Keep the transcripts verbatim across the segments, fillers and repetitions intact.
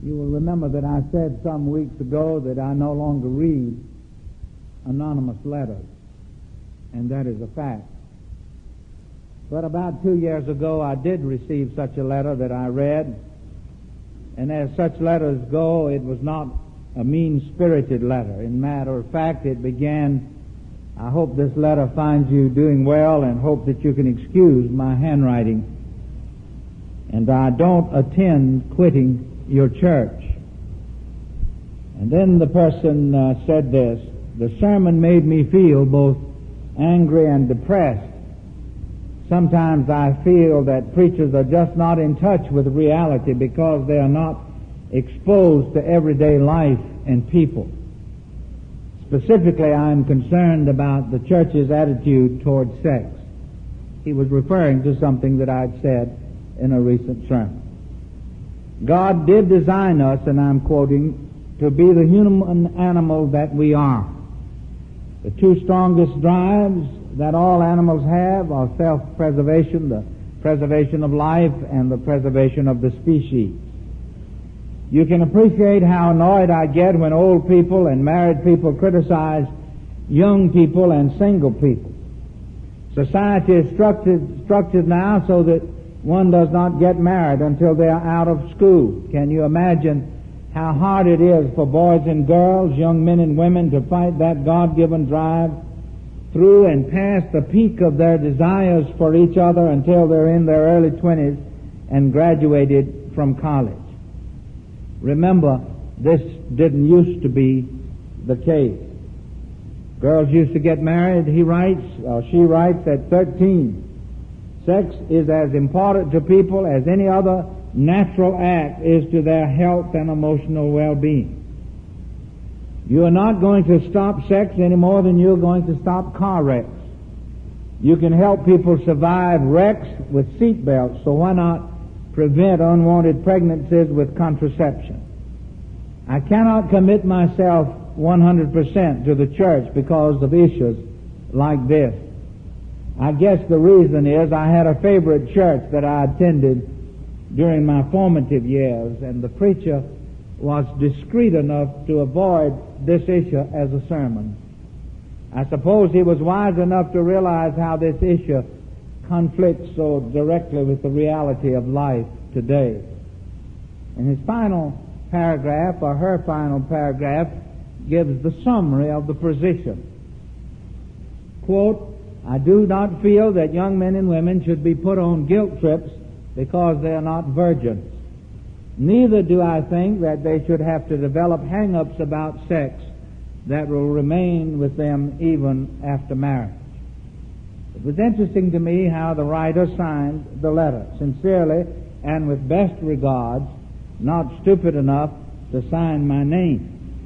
You will remember that I said some weeks ago that I no longer read anonymous letters, and that is a fact. But about two years ago, I did receive such a letter that I read, and as such letters go, it was not a mean-spirited letter. In matter of fact, it began, "I hope this letter finds you doing well and hope that you can excuse my handwriting. And I don't attend quitting your church." And then the person uh, said this, "The sermon made me feel both angry and depressed. Sometimes I feel that preachers are just not in touch with reality because they are not exposed to everyday life and people. Specifically, I am concerned about the church's attitude toward sex." He was referring to something that I had said in a recent sermon. God did design us, and I'm quoting, to be the human animal that we are. The two strongest drives that all animals have are self-preservation, the preservation of life, and the preservation of the species. You can appreciate how annoyed I get when old people and married people criticize young people and single people. Society is structured, structured now so that one does not get married until they are out of school. Can you imagine how hard it is for boys and girls, young men and women, to fight that God-given drive through and past the peak of their desires for each other until they're in their early twenties and graduated from college? Remember, this didn't used to be the case. Girls used to get married, he writes, or she writes, at thirteen. Sex is as important to people as any other natural act is to their health and emotional well-being. You are not going to stop sex any more than you're going to stop car wrecks. You can help people survive wrecks with seat belts, so why not prevent unwanted pregnancies with contraception? I cannot commit myself one hundred percent to the church because of issues like this. I guess the reason is I had a favorite church that I attended during my formative years, and the preacher was discreet enough to avoid this issue as a sermon. I suppose he was wise enough to realize how this issue conflicts so directly with the reality of life today. And his final paragraph, or her final paragraph, gives the summary of the position. Quote, "I do not feel that young men and women should be put on guilt trips because they are not virgins. Neither do I think that they should have to develop hang-ups about sex that will remain with them even after marriage." It was interesting to me how the writer signed the letter, sincerely and with best regards, not stupid enough to sign my name.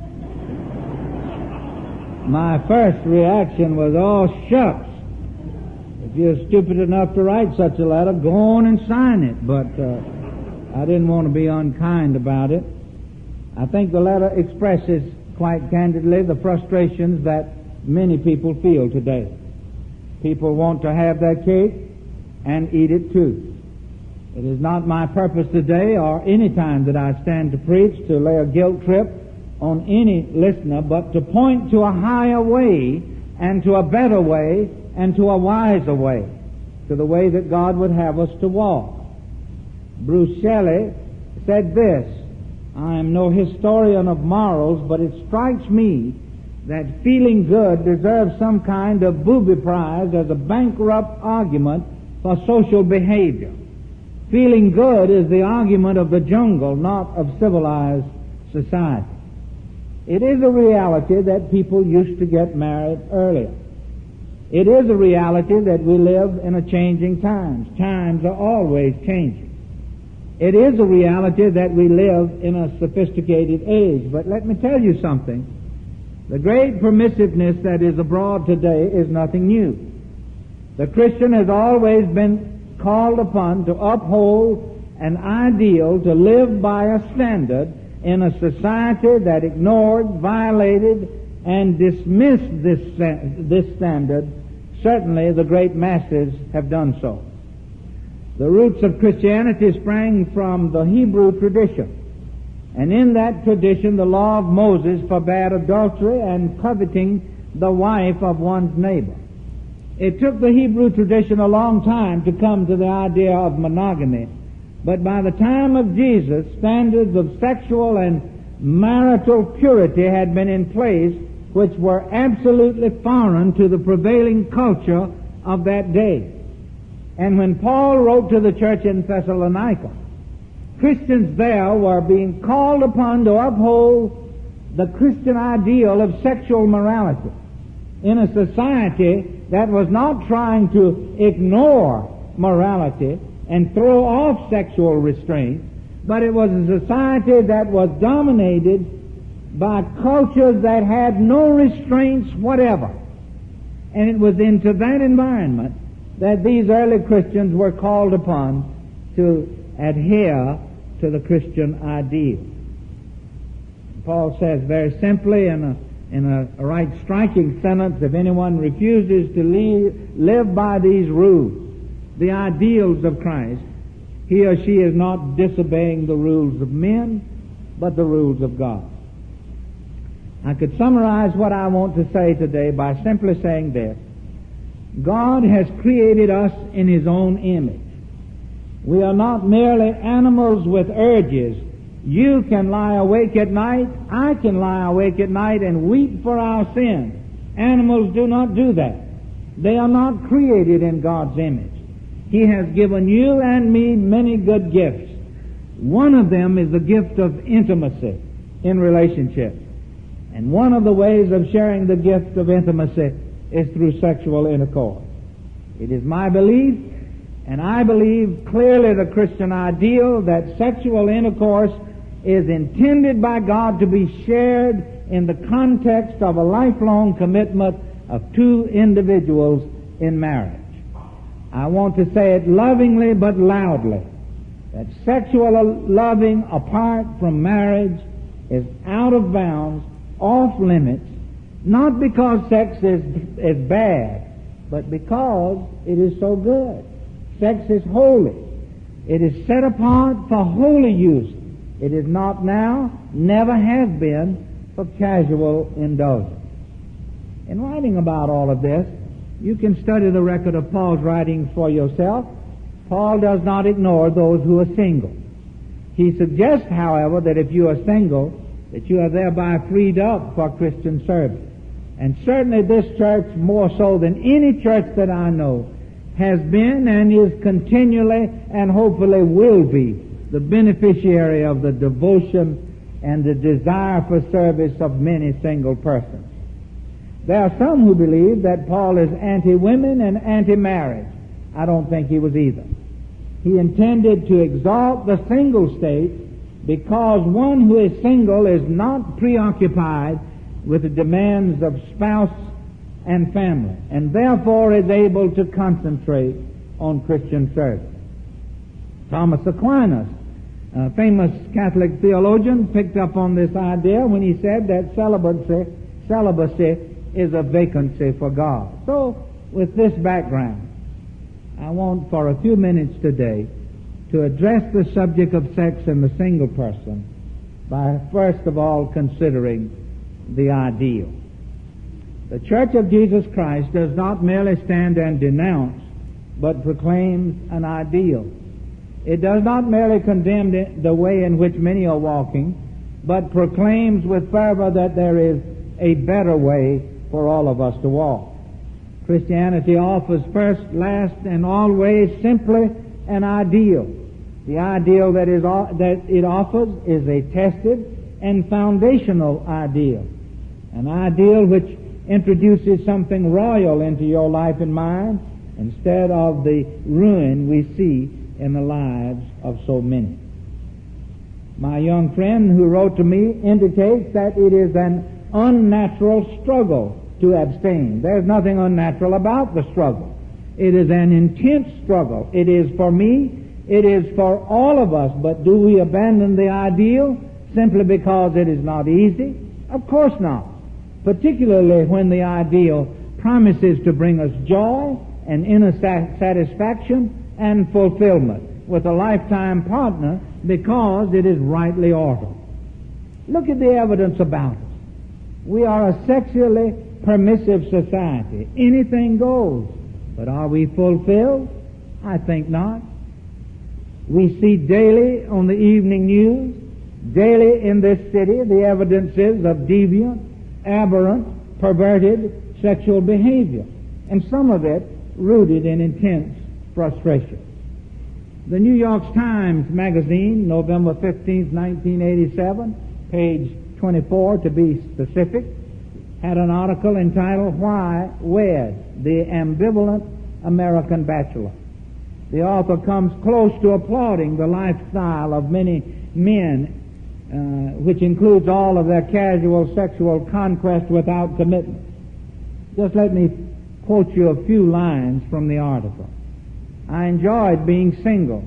My first reaction was, "Oh, shucks. If you're stupid enough to write such a letter, go on and sign it." But uh, I didn't want to be unkind about it. I think the letter expresses quite candidly the frustrations that many people feel today. People want to have their cake and eat it too. It is not my purpose today or any time that I stand to preach to lay a guilt trip on any listener, but to point to a higher way and to a better way and to a wiser way, to the way that God would have us to walk. Bruce Shelley said this, "I am no historian of morals, but it strikes me that feeling good deserves some kind of booby prize as a bankrupt argument for social behavior. Feeling good is the argument of the jungle, not of civilized society." It is a reality that people used to get married earlier. It is a reality that we live in a changing times. Times are always changing. It is a reality that we live in a sophisticated age. But let me tell you something. The great permissiveness that is abroad today is nothing new. The Christian has always been called upon to uphold an ideal, to live by a standard in a society that ignored, violated, and dismissed this, this standard. Certainly the great masses have done so. The roots of Christianity sprang from the Hebrew tradition. And in that tradition, the law of Moses forbade adultery and coveting the wife of one's neighbor. It took the Hebrew tradition a long time to come to the idea of monogamy, but by the time of Jesus, standards of sexual and marital purity had been in place, which were absolutely foreign to the prevailing culture of that day. And when Paul wrote to the church in Thessalonica, Christians there were being called upon to uphold the Christian ideal of sexual morality in a society that was not trying to ignore morality and throw off sexual restraint, but it was a society that was dominated by cultures that had no restraints whatever. And it was into that environment that these early Christians were called upon to adhere to the Christian ideal. Paul says very simply in a in a right striking sentence, if anyone refuses to leave, live by these rules, the ideals of Christ, he or she is not disobeying the rules of men, but the rules of God. I could summarize what I want to say today by simply saying this. God has created us in His own image. We are not merely animals with urges. You can lie awake at night, I can lie awake at night and weep for our sins. Animals do not do that. They are not created in God's image. He has given you and me many good gifts. One of them is the gift of intimacy in relationships. And one of the ways of sharing the gift of intimacy is through sexual intercourse. It is my belief, and I believe clearly the Christian ideal, that sexual intercourse is intended by God to be shared in the context of a lifelong commitment of two individuals in marriage. I want to say it lovingly but loudly, that sexual loving apart from marriage is out of bounds, off limits, not because sex is, is bad, but because it is so good. Sex is holy. It is set apart for holy use. It is not now, never has been, for casual indulgence. In writing about all of this, you can study the record of Paul's writings for yourself. Paul does not ignore those who are single. He suggests, however, that if you are single, that you are thereby freed up for Christian service. And certainly this church, more so than any church that I know, has been and is continually and hopefully will be the beneficiary of the devotion and the desire for service of many single persons. There are some who believe that Paul is anti-women and anti-marriage. I don't think he was either. He intended to exalt the single state because one who is single is not preoccupied with the demands of spouse and family, and therefore is able to concentrate on Christian service. Thomas Aquinas, a famous Catholic theologian, picked up on this idea when he said that celibacy, celibacy is a vacancy for God. So, with this background, I want for a few minutes today to address the subject of sex in the single person by first of all considering the ideal. The Church of Jesus Christ does not merely stand and denounce, but proclaims an ideal. It does not merely condemn the way in which many are walking, but proclaims with fervor that there is a better way for all of us to walk. Christianity offers first, last, and always simply an ideal. The ideal that is that it offers is a tested and foundational ideal, an ideal which introduces something royal into your life and mine instead of the ruin we see in the lives of so many. My young friend who wrote to me indicates that it is an unnatural struggle to abstain. There's nothing unnatural about the struggle. It is an intense struggle. It is for me, it is for all of us, but do we abandon the ideal simply because it is not easy? Of course not. Particularly when the ideal promises to bring us joy and inner satisfaction and fulfillment with a lifetime partner because it is rightly ordered. Look at the evidence about us. We are a sexually permissive society. Anything goes. But are we fulfilled? I think not. We see daily on the evening news, daily in this city, the evidences of deviant, aberrant, perverted sexual behavior, and some of it rooted in intense frustration. The New York Times magazine, November fifteenth, nineteen eighty-seven, page twenty-four to be specific, had an article entitled, "Why Wed? The Ambivalent American Bachelor." The author comes close to applauding the lifestyle of many men, uh, which includes all of their casual sexual conquest without commitment. Just let me quote you a few lines from the article. "I enjoyed being single,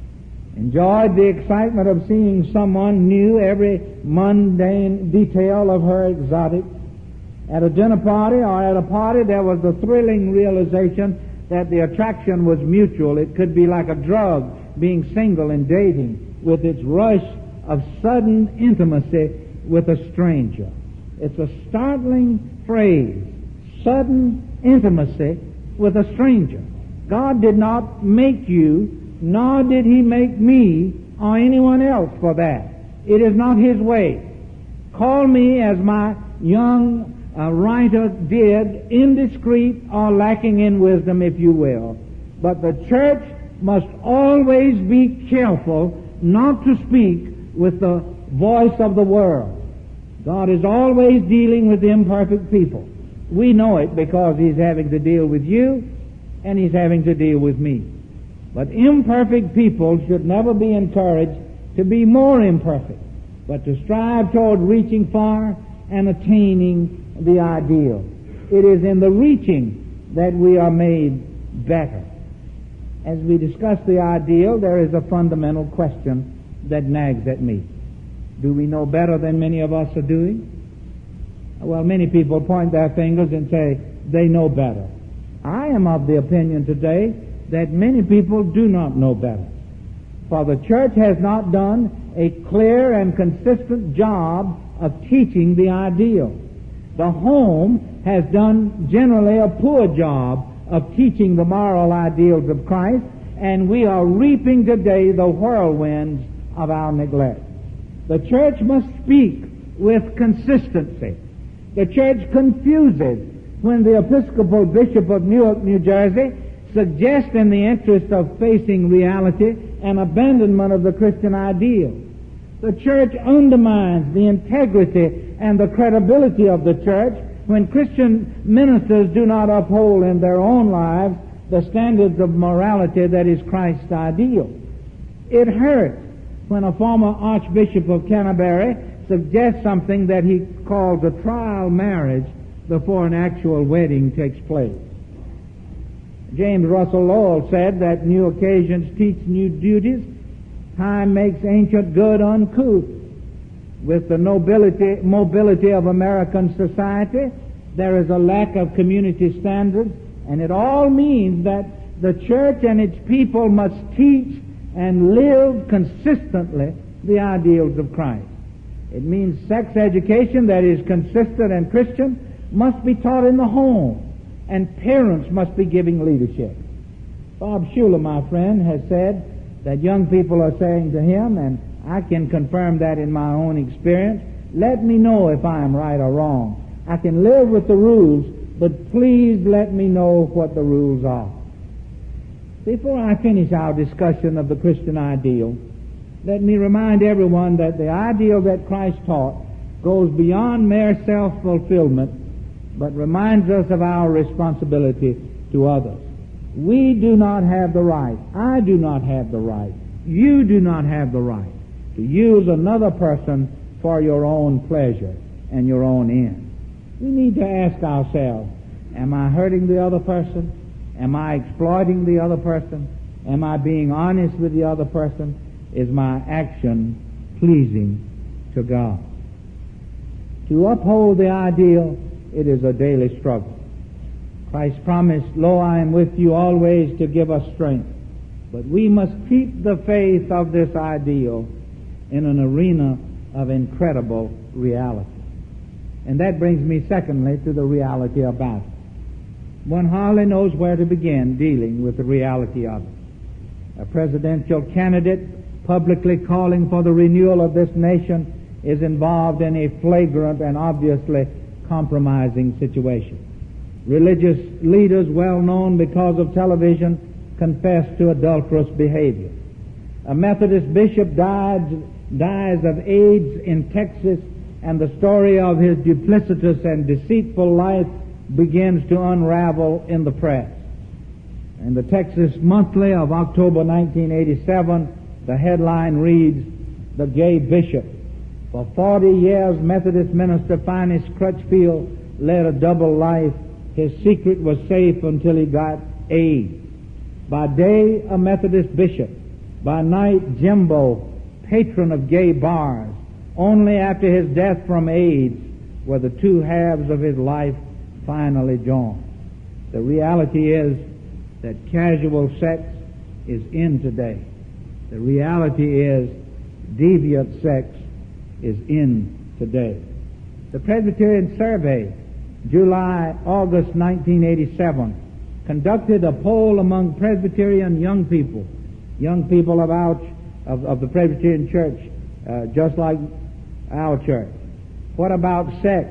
enjoyed the excitement of seeing someone new, every mundane detail of her exotic. At a dinner party or at a party, there was the thrilling realization that the attraction was mutual. It could be like a drug, being single and dating, with its rush of sudden intimacy with a stranger." It's a startling phrase, sudden intimacy with a stranger. God did not make you, nor did He make me or anyone else for that. It is not His way. Call me, as my young uh, writer did, indiscreet or lacking in wisdom, if you will. But the church must always be careful not to speak with the voice of the world. God is always dealing with imperfect people. We know it because He's having to deal with you and He's having to deal with me. But imperfect people should never be encouraged to be more imperfect, but to strive toward reaching far and attaining the ideal. It is in the reaching that we are made better. As we discuss the ideal, there is a fundamental question that nags at me. Do we know better than many of us are doing? Well, many people point their fingers and say they know better. I am of the opinion today that many people do not know better. For the church has not done a clear and consistent job of teaching the ideal. The home has done generally a poor job of teaching the moral ideals of Christ, and we are reaping today the whirlwinds of our neglect. The church must speak with consistency. The church confuses when the Episcopal Bishop of Newark, New Jersey, suggests, in the interest of facing reality, an abandonment of the Christian ideal. The church undermines the integrity and the credibility of the church when Christian ministers do not uphold in their own lives the standards of morality that is Christ's ideal. It hurts when a former Archbishop of Canterbury suggests something that he calls a trial marriage before an actual wedding takes place. James Russell Lowell said that new occasions teach new duties. Time makes ancient good uncouth. With the nobility, mobility of American society, there is a lack of community standards, and it all means that the church and its people must teach and live consistently the ideals of Christ. It means sex education that is consistent and Christian must be taught in the home, and parents must be giving leadership. Bob Schuller, my friend, has said that young people are saying to him, and I can confirm that in my own experience, let me know if I am right or wrong. I can live with the rules, but please let me know what the rules are. Before I finish our discussion of the Christian ideal, let me remind everyone that the ideal that Christ taught goes beyond mere self-fulfillment, but reminds us of our responsibility to others. We do not have the right, I do not have the right, you do not have the right to use another person for your own pleasure and your own end. We need to ask ourselves, am I hurting the other person? Am I exploiting the other person? Am I being honest with the other person? Is my action pleasing to God? To uphold the ideal, it is a daily struggle. Christ promised, "Lo, I am with you always to give us strength." But we must keep the faith of this ideal in an arena of incredible reality. And that brings me, secondly, to the reality of battle. One hardly knows where to begin dealing with the reality of it. A presidential candidate publicly calling for the renewal of this nation is involved in a flagrant and obviously compromising situation. Religious leaders, well known because of television, confess to adulterous behavior. A Methodist bishop died, dies of AIDS in Texas, and the story of his duplicitous and deceitful life begins to unravel in the press. In the Texas Monthly of October nineteen eighty-seven, the headline reads, "The Gay Bishop. For forty years, Methodist minister Finis Crutchfield led a double life. His secret was safe until he got AIDS. By day, a Methodist bishop. By night, Jimbo, patron of gay bars. Only after his death from AIDS were the two halves of his life finally joined." The reality is that casual sex is in today. The reality is deviant sex is in today. The Presbyterian Survey, July, August nineteen eighty-seven, conducted a poll among Presbyterian young people, young people of, our, of, of the Presbyterian Church, uh, just like our church. What about sex?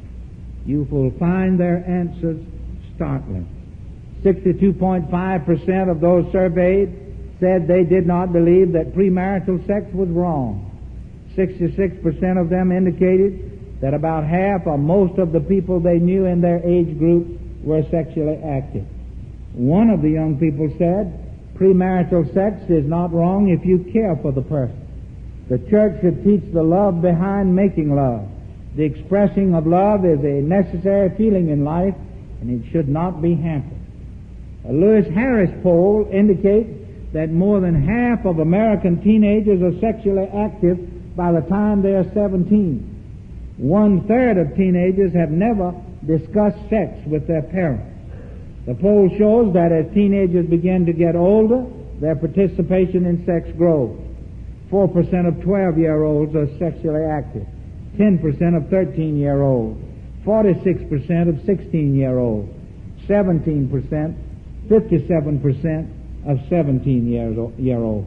You will find their answers startling. sixty-two point five percent of those surveyed said they did not believe that premarital sex was wrong. sixty-six percent of them indicated that about half or most of the people they knew in their age group were sexually active. One of the young people said, premarital sex is not wrong if you care for the person. The church should teach the love behind making love. The expressing of love is a necessary feeling in life, and it should not be hampered. A Lewis Harris poll indicates that more than half of American teenagers are sexually active by the time they are seventeen. One-third of teenagers have never discussed sex with their parents. The poll shows that as teenagers begin to get older, their participation in sex grows. four percent of twelve-year-olds are sexually active, ten percent of thirteen-year-olds, forty-six percent of sixteen-year-olds, seventeen percent, fifty-seven percent of seventeen-year-olds.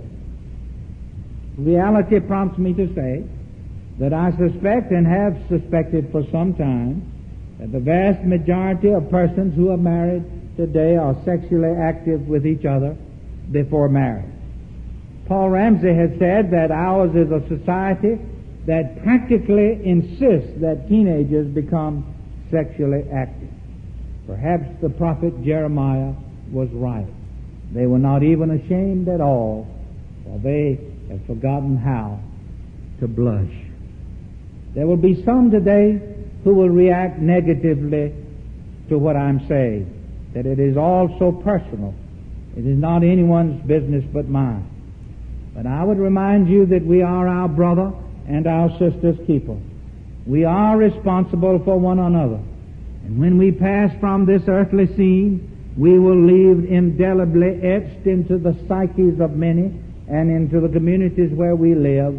Reality prompts me to say that I suspect and have suspected for some time that the vast majority of persons who are married today are sexually active with each other before marriage. Paul Ramsey has said that ours is a society that practically insists that teenagers become sexually active. Perhaps the prophet Jeremiah was right. They were not even ashamed at all, for they have forgotten how to blush. There will be some today who will react negatively to what I'm saying, that it is all so personal. It is not anyone's business but mine. But I would remind you that we are our brother and our sister's keeper. We are responsible for one another. And when we pass from this earthly scene, we will leave indelibly etched into the psyches of many and into the communities where we live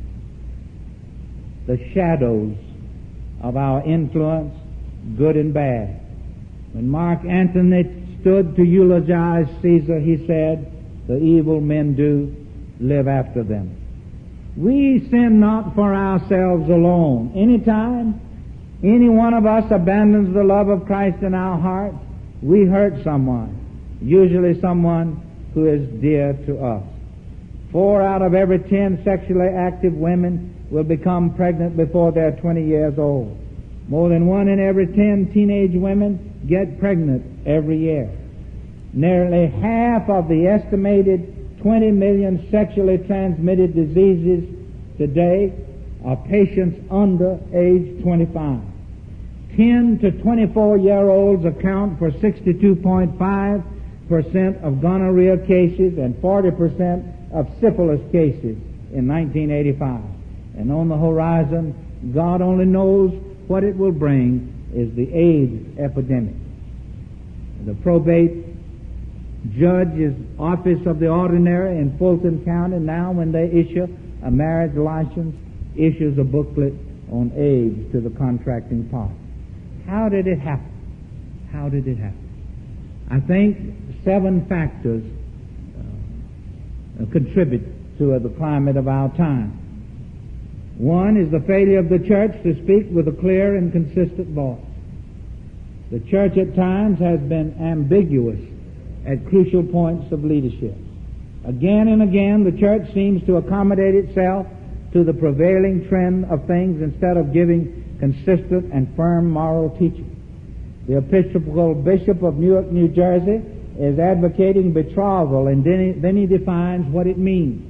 the shadows of our influence, good and bad. When Mark Antony stood to eulogize Caesar, he said, "The evil men do live after them." We sin not for ourselves alone. Anytime any one of us abandons the love of Christ in our hearts, we hurt someone, usually someone who is dear to us. Four out of every ten sexually active women will become pregnant before they're twenty years old. More than one in every ten teenage women get pregnant every year. Nearly half of the estimated twenty million sexually transmitted diseases today are patients under age twenty-five. ten to twenty-four-year-olds account for sixty-two point five percent of gonorrhea cases and forty percent of syphilis cases in nineteen eighty-five. And on the horizon, God only knows what it will bring, is the AIDS epidemic. The probate judge's office of the ordinary in Fulton County now, when they issue a marriage license, issues a booklet on age to the contracting party. How did it happen? How did it happen? I think seven factors uh, contribute to the climate of our time. One is the failure of the church to speak with a clear and consistent voice. The church at times has been ambiguous at crucial points of leadership. Again and again, the church seems to accommodate itself to the prevailing trend of things instead of giving consistent and firm moral teaching. The Episcopal Bishop of Newark, New Jersey, is advocating betrothal, and then he, then he defines what it means.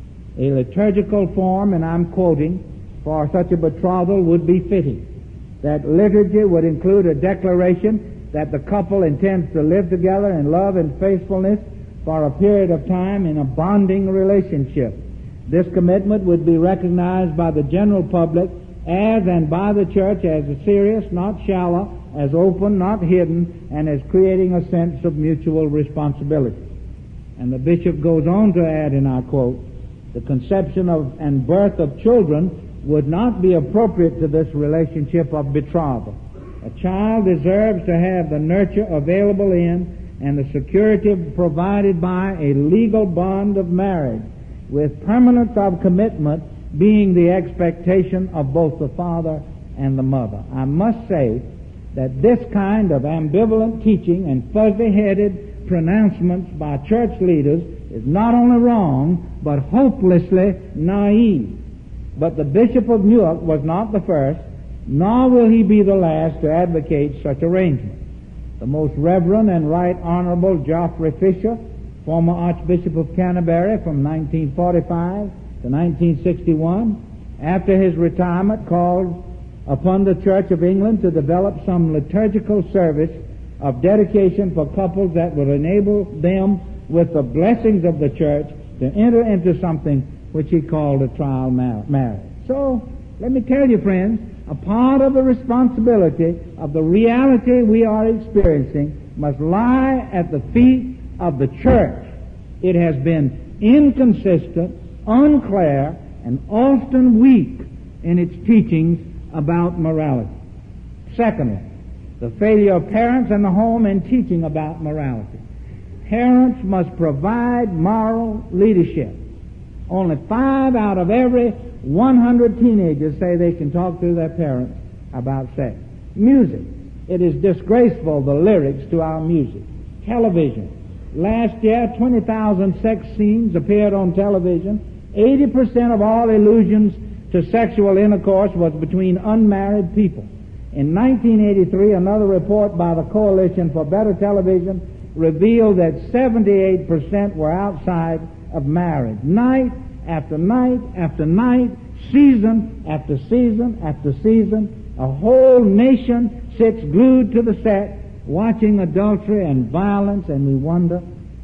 A liturgical form, and I'm quoting, for such a betrothal would be fitting. That liturgy would include a declaration that the couple intends to live together in love and faithfulness for a period of time in a bonding relationship. This commitment would be recognized by the general public as and by the church as serious, not shallow, as open, not hidden, and as creating a sense of mutual responsibility. And the bishop goes on to add, and I quote, the conception of and birth of children would not be appropriate to this relationship of betrothal. A child deserves to have the nurture available in and the security provided by a legal bond of marriage, with permanence of commitment being the expectation of both the father and the mother. I must say that this kind of ambivalent teaching and fuzzy-headed pronouncements by church leaders is not only wrong, but hopelessly naive. But the Bishop of Newark was not the first, nor will he be the last to advocate such arrangement. The Most Reverend and Right Honorable Geoffrey Fisher, former Archbishop of Canterbury from nineteen forty-five to nineteen sixty-one, after his retirement called upon the Church of England to develop some liturgical service of dedication for couples that would enable them, with the blessings of the church, to enter into something which he called a trial marriage. So, let me tell you, friends, a part of the responsibility of the reality we are experiencing must lie at the feet of the church. It has been inconsistent, unclear, and often weak in its teachings about morality. Secondly, the failure of parents and the home in teaching about morality. Parents must provide moral leadership. Only five out of every one hundred teenagers say they can talk to their parents about sex. Music. It is disgraceful, the lyrics to our music. Television. Last year, twenty thousand sex scenes appeared on television. eighty percent of all allusions to sexual intercourse was between unmarried people. In nineteen eighty-three, another report by the Coalition for Better Television revealed that seventy-eight percent were outside of marriage. Night after night after night, season after season after season, a whole nation sits glued to the set watching adultery and violence, and we wonder,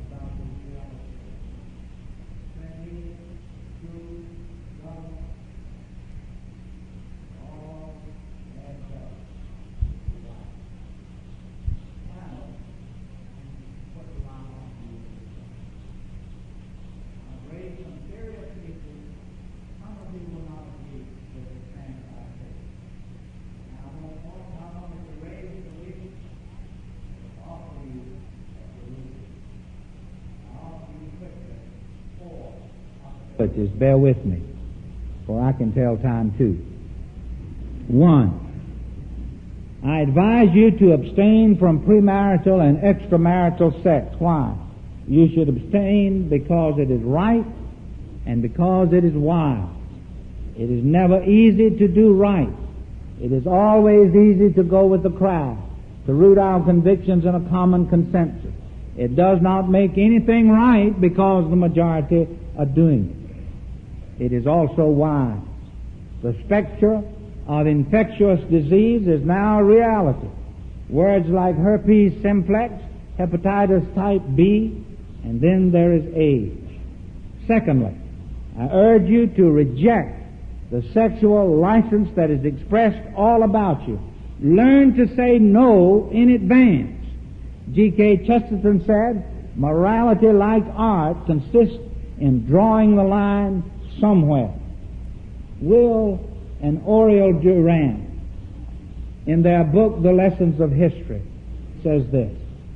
Just bear with me, for I can tell time too. One, I advise you to abstain from premarital and extramarital sex. Why? You should abstain because it is right and because it is wise. It is never easy to do right. It is always easy to go with the crowd, to root our convictions in a common consensus. It does not make anything right because the majority are doing it. It is also wise. The specter of infectious disease is now a reality. Words like herpes simplex, hepatitis type B, and then there is AIDS. Secondly, I urge you to reject the sexual license that is expressed all about you. Learn to say no in advance. G K Chesterton said, morality, like art, consists in drawing the line somewhere. Will and Oriel Durant, in their book, The Lessons of History, says this: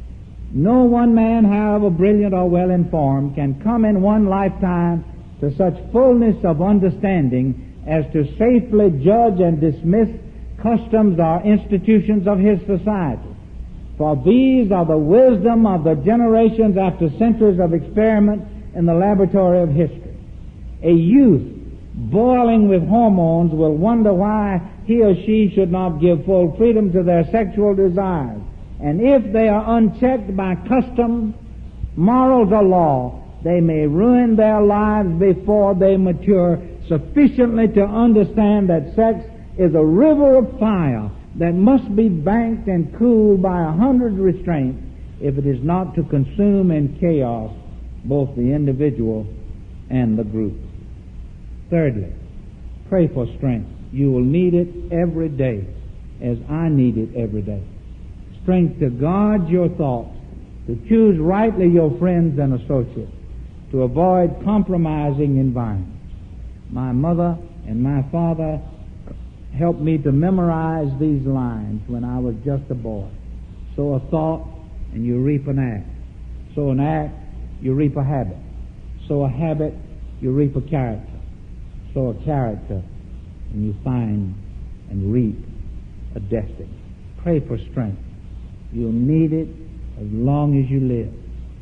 no one man, however brilliant or well informed, can come in one lifetime to such fullness of understanding as to safely judge and dismiss customs or institutions of his society. For these are the wisdom of the generations after centuries of experiment in the laboratory of history. A youth boiling with hormones will wonder why he or she should not give full freedom to their sexual desires. And if they are unchecked by custom, morals, or law, they may ruin their lives before they mature sufficiently to understand that sex is a river of fire that must be banked and cooled by a hundred restraints if it is not to consume in chaos both the individual and the group. Thirdly, pray for strength. You will need it every day, as I need it every day. Strength to guard your thoughts, to choose rightly your friends and associates, to avoid compromising environments. My mother and my father helped me to memorize these lines when I was just a boy. Sow a thought and you reap an act. Sow an act, you reap a habit. Sow a habit, you reap a character. Sow a character and you find and reap a destiny. Pray for strength. You'll need it as long as you live.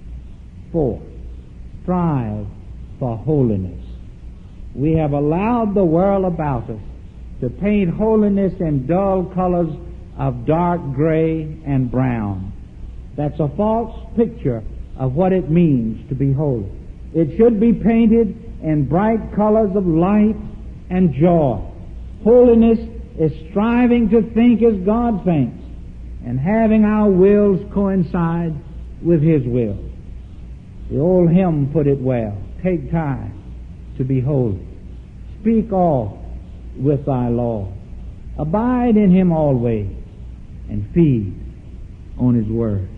Four, strive for holiness. We have allowed the world about us to paint holiness in dull colors of dark gray and brown. That's a false picture of what it means to be holy. It should be painted in bright colors of light and joy. Holiness is striving to think as God thinks and having our wills coincide with His will. The old hymn put it well: take time to be holy. Speak all with thy Lord. Abide in Him always and feed on His Word.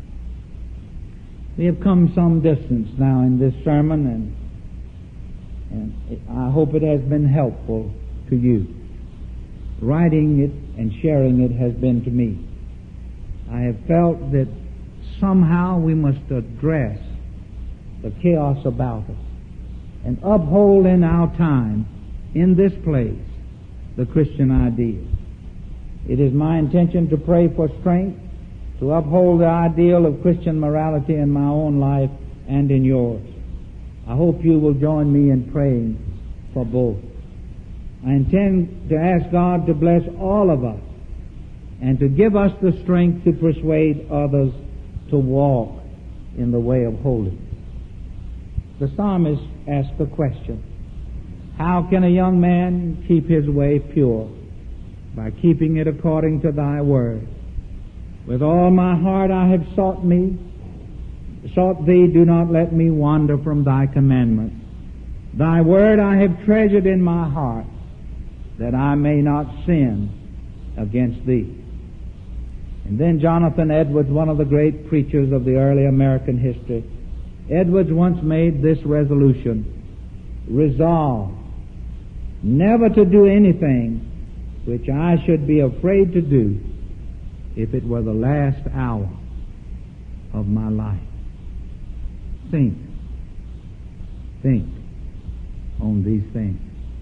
We have come some distance now in this sermon, and, and it, I hope it has been helpful to you. Writing it and sharing it has been to me. I have felt that somehow we must address the chaos about us and uphold in our time, in this place, the Christian ideal. It is my intention to pray for strength to uphold the ideal of Christian morality in my own life and in yours. I hope you will join me in praying for both. I intend to ask God to bless all of us and to give us the strength to persuade others to walk in the way of holiness. The psalmist asked the question, how can a young man keep his way pure? By keeping it according to thy word. With all my heart I have sought me, sought thee, do not let me wander from thy commandments. Thy word I have treasured in my heart, that I may not sin against thee. And then Jonathan Edwards, one of the great preachers of the early American history, Edwards once made this resolution: resolve never to do anything which I should be afraid to do if it were the last hour of my life. Think, think on these things.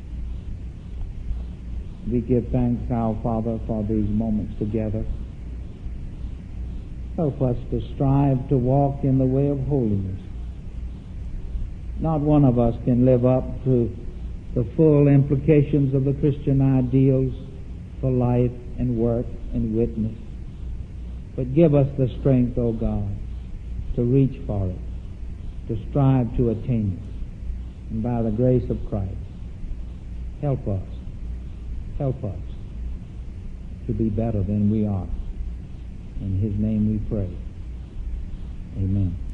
We give thanks, our Father, for these moments together. Help us to strive to walk in the way of holiness. Not one of us can live up to the full implications of the Christian ideals for life and work and witness. But give us the strength, O God, to reach for it, to strive to attain it. And by the grace of Christ, help us, help us to be better than we are. In His name we pray. Amen.